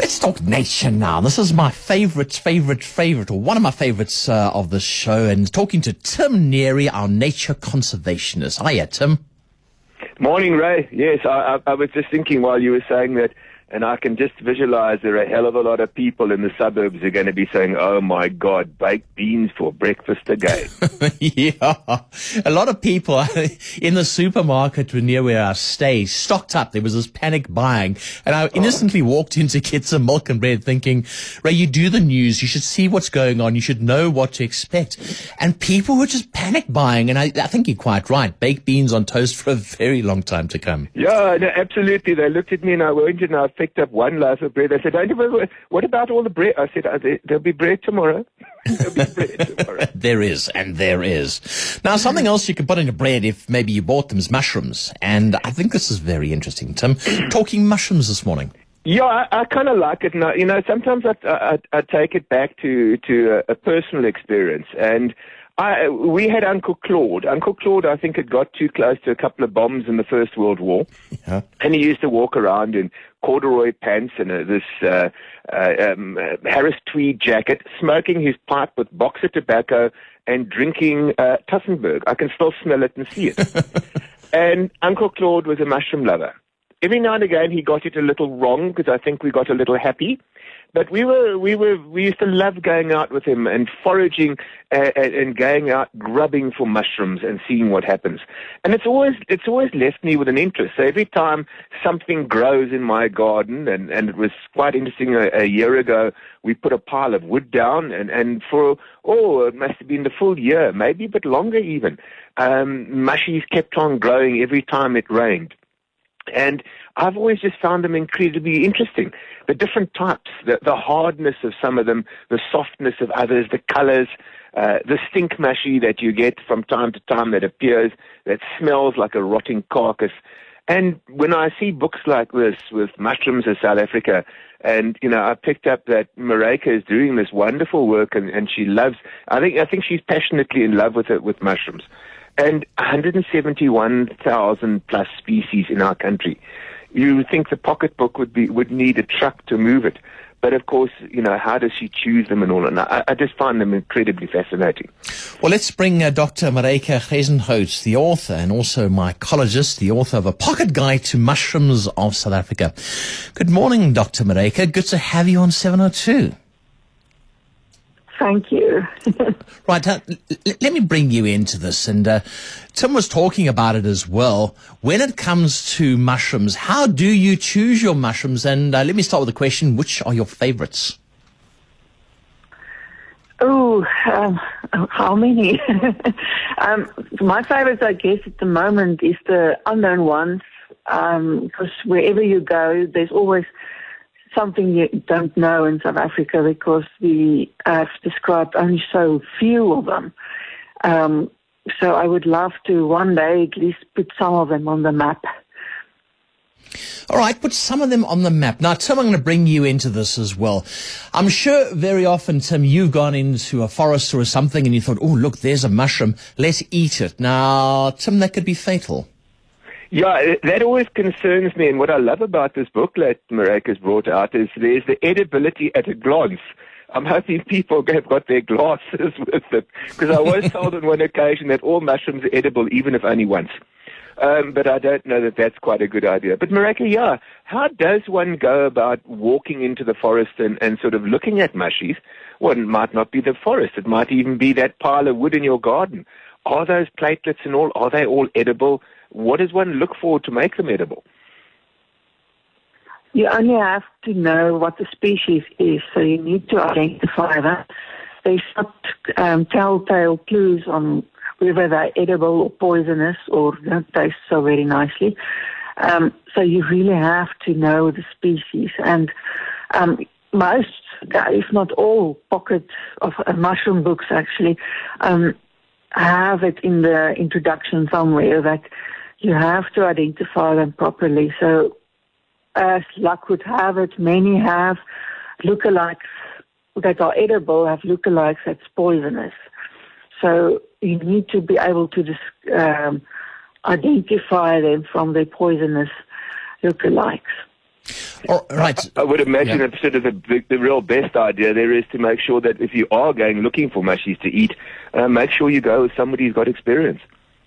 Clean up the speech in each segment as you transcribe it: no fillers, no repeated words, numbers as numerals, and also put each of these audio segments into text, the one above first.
Let's talk nature now. This is my favorite, or one of my favorites of the show, and talking to Tim Neary, our nature conservationist. Hiya, Tim. Morning, Ray. Yes, I was just thinking while you were saying that, and I can just visualize there are a hell of a lot of people in the suburbs who are going to be saying, oh my God, baked beans for breakfast again. Yeah. A lot of people in the supermarket near where I stay stocked up. There was this panic buying, and I innocently walked in to get some milk and bread thinking, Ray, you do the news, you should see what's going on, you should know what to expect. And people were just panic buying, and I think you're quite right. Baked beans on toast for a very long time to come. Yeah, no, absolutely. They looked at me and I went and I picked up one loaf of bread. They said, what about all the bread? I said, there'll be bread tomorrow. There'll be bread tomorrow. There is. Now, something else you could put in your bread if maybe you bought them is mushrooms. And I think this is very interesting, Tim. Talking mushrooms this morning. Yeah, I kind of like it. Now, sometimes I take it back to a personal experience. And we had Uncle Claude. Uncle Claude, I think, had got too close to a couple of bombs in the First World War. Yeah. And he used to walk around in corduroy pants and this Harris tweed jacket, smoking his pipe with boxer tobacco and drinking Tussenberg. I can still smell it and see it. And Uncle Claude was a mushroom lover. Every now and again he got it a little wrong because I think we got a little happy. But we used to love going out with him and foraging and going out grubbing for mushrooms and seeing what happens. And it's always left me with an interest. So every time something grows in my garden, and it was quite interesting a year ago, we put a pile of wood down and for, it must have been the full year, maybe a bit longer even. Mushies kept on growing every time it rained. And I've always just found them incredibly interesting. The different types, the hardness of some of them, the softness of others, the colors, the stink mushy that you get from time to time that appears, that smells like a rotting carcass. And when I see books like this with mushrooms of South Africa, and, I picked up that Marika is doing this wonderful work and she loves, I think she's passionately in love with mushrooms. And 171,000 plus species in our country. You would think the pocketbook would need a truck to move it. But of course, how does she choose them and all? And I just find them incredibly fascinating. Well, let's bring Dr. Marika Gezenhout, the author and also mycologist, the author of A Pocket Guide to Mushrooms of South Africa. Good morning, Dr. Marika. Good to have you on 702. Thank you. Right, let me bring you into this. And Tim was talking about it as well. When it comes to mushrooms, how do you choose your mushrooms? And let me start with the question, which are your favorites? How many? My favorites, I guess, at the moment is the unknown ones. Because wherever you go, there's always something you don't know in South Africa because we have described only so few of them. So I would love to one day at least put some of them on the map. All right, put some of them on the map. Now, Tim, I'm going to bring you into this as well. I'm sure very often, Tim, you've gone into a forest or something and you thought, oh, look, there's a mushroom. Let's eat it. Now, Tim, that could be fatal. Yeah, that always concerns me. And what I love about this booklet Marika's brought out is there's the edibility at a glance. I'm hoping people have got their glasses with it. Because I was told on one occasion that all mushrooms are edible, even if only once. But I don't know that that's quite a good idea. But Marika, yeah, how does one go about walking into the forest and sort of looking at mushies? Well, it might not be the forest. It might even be that pile of wood in your garden. Are those platelets and all, are they all edible? What does one look for to make them edible? You only have to know what the species is, so you need to identify that. There's not telltale clues on whether they're edible or poisonous or don't taste so very nicely. So you really have to know the species. And most, if not all, pockets of mushroom books actually have it in the introduction somewhere that you have to identify them properly. So, as luck would have it, many have lookalikes that are edible, have lookalikes that's poisonous. So, you need to be able to identify them from their poisonous lookalikes. All right. I would imagine that sort of the real best idea there is to make sure that if you are going looking for mushies to eat, make sure you go with somebody who's got experience.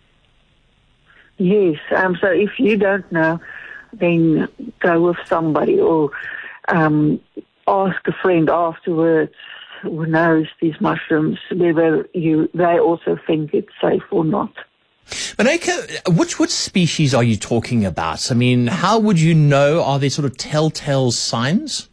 Yes. So if you don't know, then go with somebody or ask a friend afterwards who knows these mushrooms, whether they also think it's safe or not. Marijke, which species are you talking about? I mean, how would you know? Are there sort of telltale signs?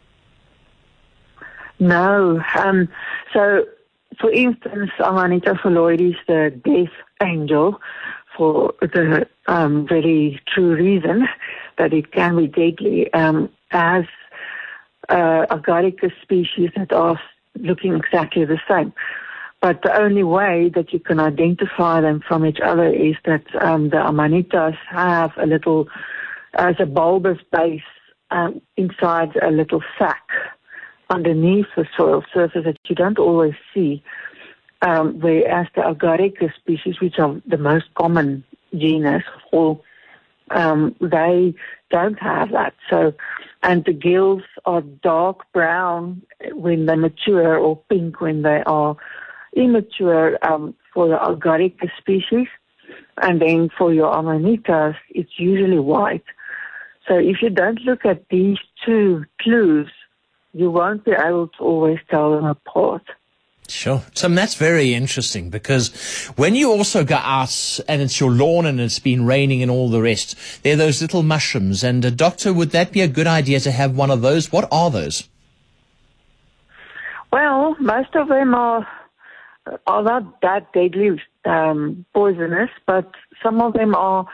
No. So, for instance, Amanita phalloides, the death angel, for the very true reason that it can be deadly, has Agaricus species that are looking exactly the same. But the only way that you can identify them from each other is that the Amanitas have as a bulbous base inside a little sac underneath the soil surface that you don't always see. Whereas the Agaricus species, which are the most common genus of all, they don't have that. So, and the gills are dark brown when they mature or pink when they are immature for the Agaricus species, and then for your Amanitas, it's usually white. So if you don't look at these two clues, you won't be able to always tell them apart. Sure. So that's very interesting, because when you also go out and it's your lawn and it's been raining and all the rest, there are those little mushrooms. And doctor, would that be a good idea to have one of those? What are those? Well, most of them are not that deadly poisonous, but some of them are,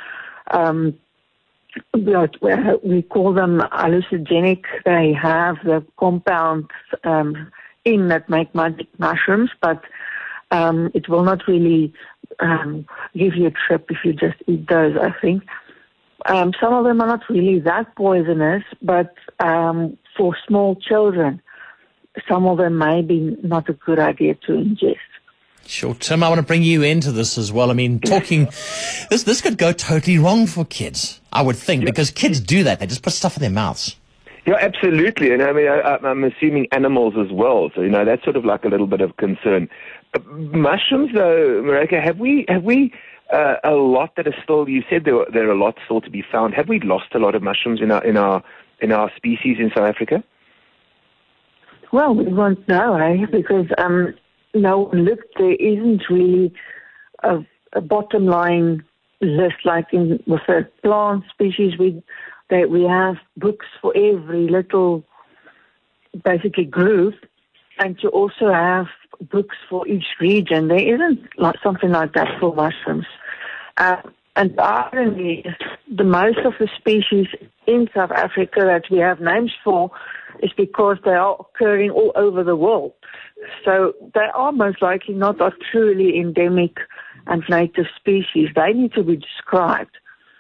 we call them hallucinogenic. They have the compounds in that make magic mushrooms, but it will not really give you a trip if you just eat those, I think. Some of them are not really that poisonous, but for small children, some of them may be not a good idea to ingest. Sure. Tim, I want to bring you into this as well. I mean, this could go totally wrong for kids, I would think, because kids do that. They just put stuff in their mouths. Yeah, absolutely. And I mean, I'm assuming animals as well. So, that's sort of like a little bit of concern. Mushrooms, though, Marijke, have we a lot that are still, you said there are a lot still to be found. Have we lost a lot of mushrooms in our species in South Africa? Well, we won't know, because no one looked. There isn't really a bottom line list like with the plant species. We have books for every little, basically, group, and you also have books for each region. There isn't something like that for mushrooms. And the irony is, the most of the species in South Africa that we have names for is because they are occurring all over the world. So they are most likely not a truly endemic and native species. They need to be described.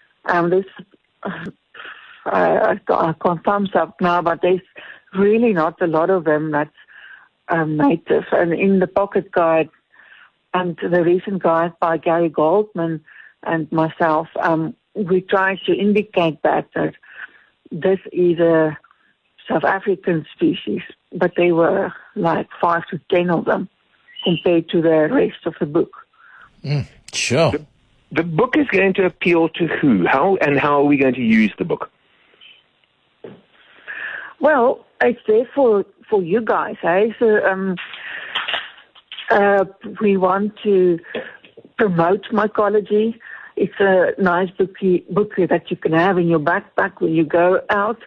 I can't thumbs up now, but there's really not a lot of them that's native. And in the pocket guide and the recent guide by Gary Goldman and myself, we try to indicate that this is a South African species, but there were like 5 to 10 of them compared to the rest of the book. Sure. The book is going to appeal to who? How are we going to use the book? Well, it's there for you guys, eh? So we want to promote mycology. It's a nice book that you can have in your backpack when you go out.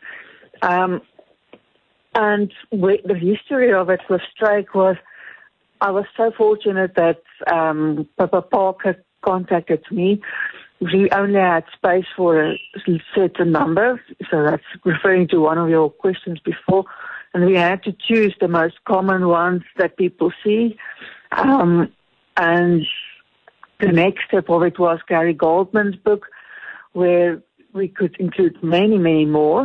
And the history of it with Struik was, I was so fortunate that Papa Parker contacted me. We only had space for a certain number, so that's referring to one of your questions before. And we had to choose the most common ones that people see. And the next step of it was Gary Goldman's book, where we could include many, many more.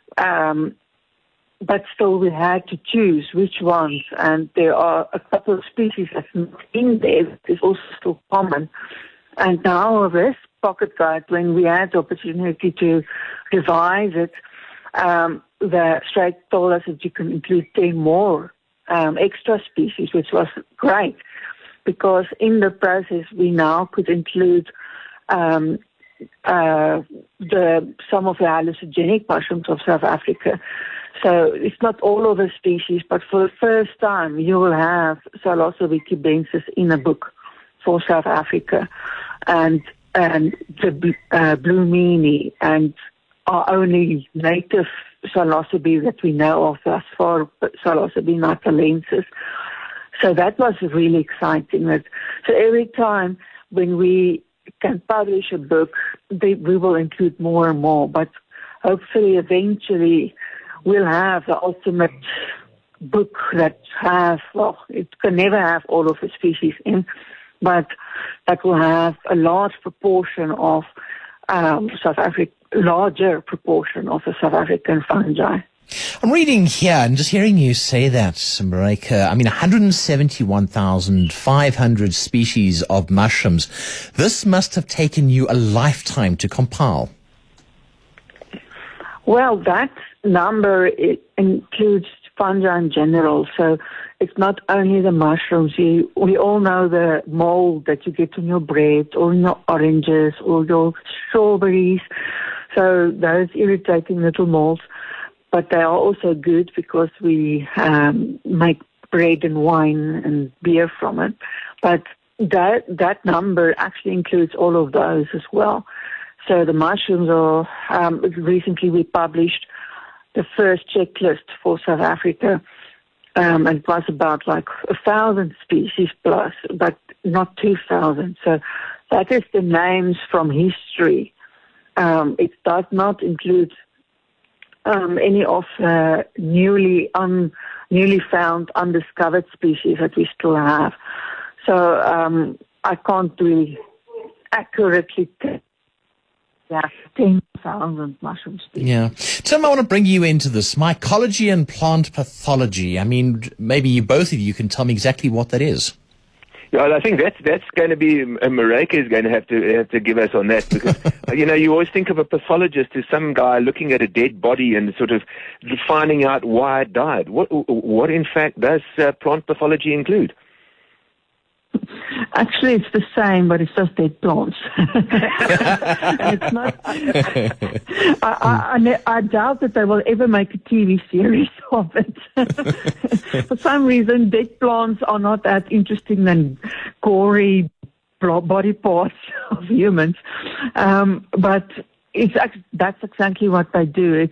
But still we had to choose which ones. And there are a couple of species that's not in there that is also still common. And now this pocket guide, when we had the opportunity to revise it, the Strait told us that you can include 10 more extra species, which was great, because in the process we now could include some of the hallucinogenic mushrooms of South Africa. So it's not all of the species, but for the first time you will have Psilocybe cubensis in a book for South Africa, and the blue meanie, and our only native psilocybe that we know of thus far, Psilocybe natalensis. So that was really exciting. So every time when we can publish a book, we will include more and more, but hopefully eventually we'll have the ultimate book that it can never have all of the species in, but that will have a large proportion of larger proportion of the South African fungi. I'm reading here and just hearing you say that, Marika. 171,500 species of mushrooms. This must have taken you a lifetime to compile. Well, that number includes fungi in general. So it's not only the mushrooms. We all know the mold that you get on your bread or in your oranges or your strawberries. So those irritating little molds. But they are also good because we make bread and wine and beer from it. But that number actually includes all of those as well. So the mushrooms are, recently we published the first checklist for South Africa. And it was about 1,000 species plus, but not 2,000. So that is the names from history. It does not include any of newly found, undiscovered species that we still have. So I can't really accurately tell. 10,000 mushroom species. Yeah. Tim, I want to bring you into this. Mycology and plant pathology. Maybe both of you can tell me exactly what that is. Yeah, I think that's going to be, Marika is going to have to give us on that, because, you always think of a pathologist as some guy looking at a dead body and sort of finding out why it died. What in fact does plant pathology include? Actually, it's the same, but it's just dead plants. And it's not. I doubt that they will ever make a TV series of it. For some reason, dead plants are not that interesting than gory body parts of humans. But that's exactly what they do.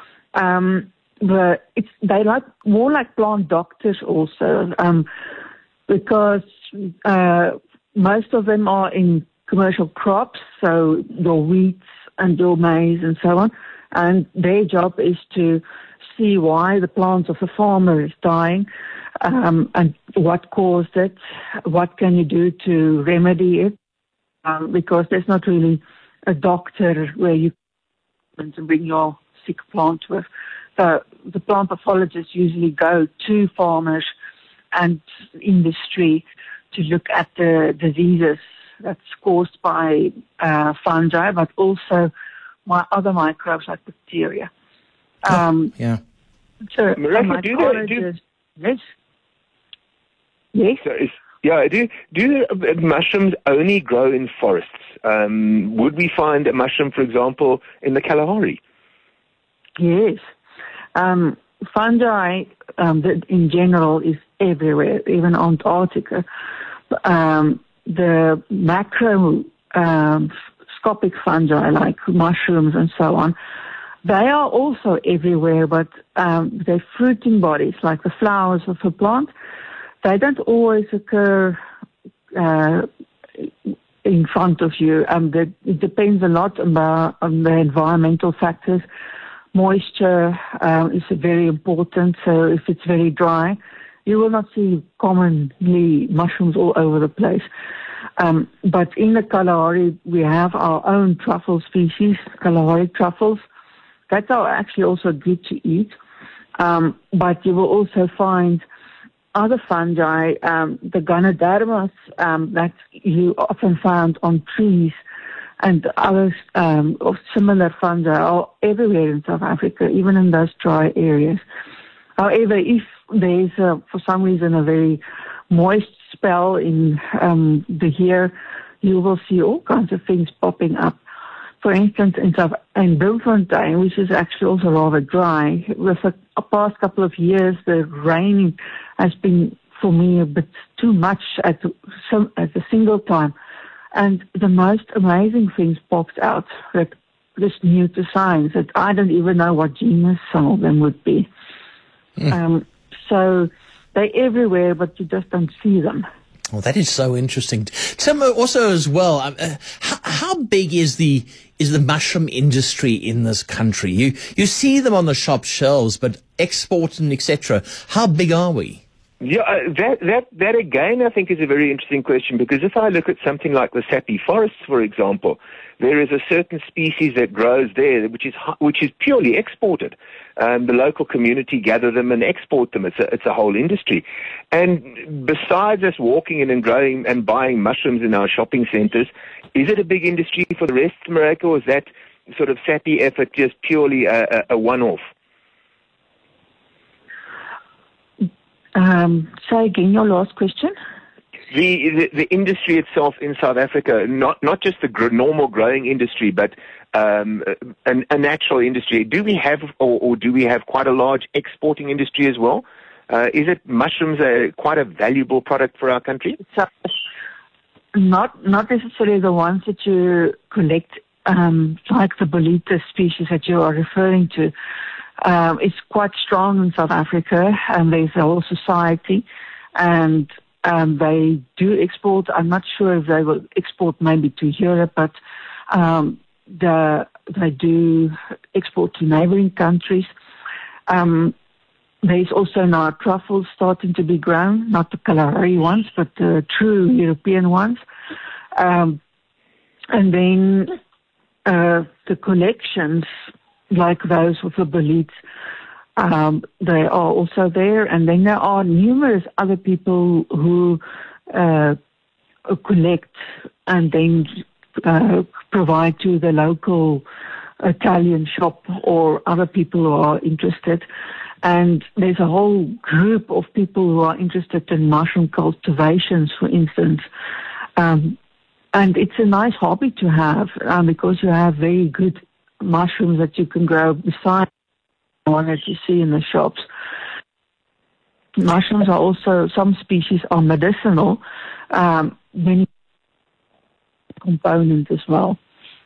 They more like plant doctors also, because most of them are in commercial crops, so your wheats and your maize and so on, and their job is to see why the plants of the farmer is dying, and what caused it, what can you do to remedy it, because there's not really a doctor where you can bring your sick plant with. So the plant pathologists usually go to farmers and industry to look at the diseases that's caused by fungi, but also other microbes like bacteria. Yeah. So, Marika, yes. Yes. So do mushrooms only grow in forests? Would we find a mushroom, for example, in the Kalahari? Yes. Fungi, in general, is everywhere, even Antarctica. The macroscopic fungi, like mushrooms and so on, they are also everywhere, but they're fruiting bodies, like the flowers of a plant. They don't always occur in front of you. It depends a lot on the environmental factors. Moisture is very important, so if it's very dry, you will not see commonly mushrooms all over the place. But in the Kalahari, we have our own truffle species, Kalahari truffles. That are actually also good to eat. But you will also find other fungi, the Ganodermas, that you often found on trees, and others of similar fungi are everywhere in South Africa, even in those dry areas. However, if there is, for some reason, a very moist spell in the year, you will see all kinds of things popping up. For instance, in Bloemfontein, which is actually also rather dry, with the past couple of years, the rain has been, for me, a bit too much at a single time. And the most amazing things popped out that just new to science, that I don't even know what genus some of them would be. So they're everywhere, but you just don't see them. Well, that is so interesting. Tell me also as well, how big is the mushroom industry in this country? You see them on the shop shelves, but export and etc. How big are we? Yeah, that again, I think is a very interesting question, because if I look at something like the sappy forests, for example, there is a certain species that grows there which is purely exported. The local community gather them and export them. It's a whole industry. And besides us walking in and growing and buying mushrooms in our shopping centres, is it a big industry for the rest of America, or is that sort of sappy effort just purely a one-off? Say again your last question. The industry itself in South Africa, not just the normal growing industry, but a natural industry. Do we have, or do we have quite a large exporting industry as well? Is it mushrooms quite a valuable product for our country? So, not necessarily the ones that you collect, like the Boletus species that you are referring to. It's quite strong in South Africa, and there's a whole society, and they do export. I'm not sure if they will export maybe to Europe, but they do export to neighboring countries. There's also now truffles starting to be grown, not the Kalahari ones, but the true European ones. And then the collections, like those with the Boletes, they are also there. And then there are numerous other people who collect and then provide to the local Italian shop or other people who are interested. And there's a whole group of people who are interested in mushroom cultivations, for instance. And it's a nice hobby to have because you have very good mushrooms that you can grow besides the one that you see in the shops. Mushrooms are also, some species are medicinal, many components as well.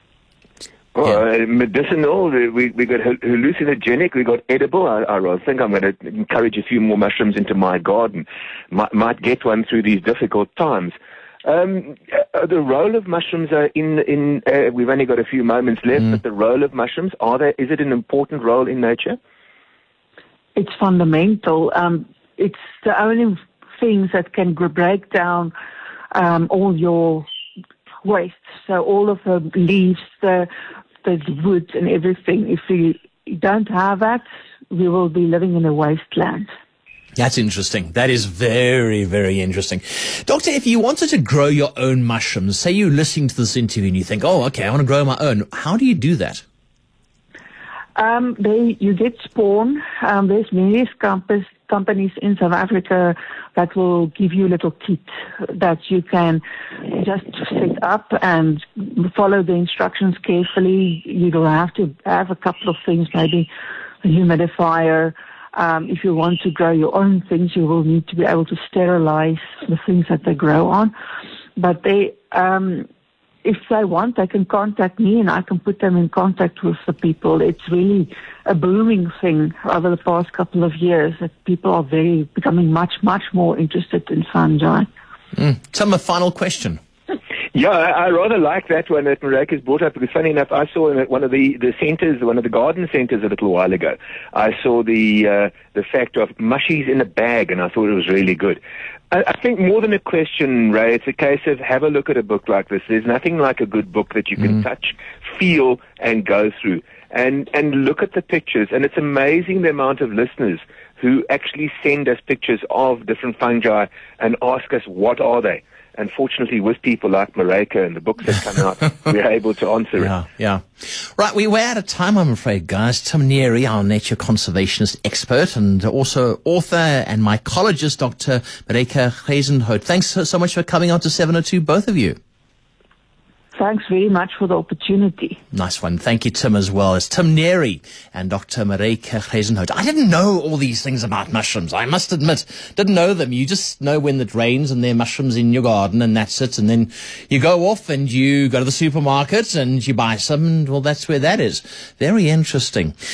Medicinal, we got hallucinogenic, we got edible. I think I'm going to encourage a few more mushrooms into my garden. Might get one through these difficult times. The role of mushrooms are in we've only got a few moments left, but the role of mushrooms, is it an important role in nature? It's fundamental. It's the only things that can break down all your waste. So all of the leaves, the wood and everything. If we don't have that, we will be living in a wasteland. That's interesting. That is very, very interesting. Doctor, if you wanted to grow your own mushrooms, say you're listening to this interview and you think, oh, okay, I want to grow my own. How do you do that? You get spawn. There's various companies in South Africa that will give you a little kit that you can just set up and follow the instructions carefully. You'll have to have a couple of things, maybe a humidifier. If you want to grow your own things, you will need to be able to sterilize the things that they grow on. But they, if they want, they can contact me and I can put them in contact with the people. It's really a booming thing over the past couple of years that people are becoming much, much more interested in fungi. Tell a final question. Yeah, I rather like that one that Marek has brought up, because funny enough, I saw at one of the centres, one of the garden centres a little while ago, I saw the fact of mushies in a bag, and I thought it was really good. I think more than a question, Ray, it's a case of have a look at a book like this. There's nothing like a good book that you can touch, feel, and go through. And look at the pictures, and it's amazing the amount of listeners who actually send us pictures of different fungi and ask us, what are they? And fortunately, with people like Marika and the books that come out, we're able to answer it. Yeah. Right, we're out of time, I'm afraid, guys. Tim Neary, our nature conservationist expert, and also author and mycologist, Dr. Marika Gesenhout. Thanks so much for coming on to 702, both of you. Thanks very much for the opportunity. Nice one. Thank you, Tim, as well. It's Tim Neary and Dr. Marika Gesenhout. I didn't know all these things about mushrooms. I must admit, didn't know them. You just know when it rains and there are mushrooms in your garden and that's it. And then you go off and you go to the supermarket and you buy some and, well, that's where that is. Very interesting.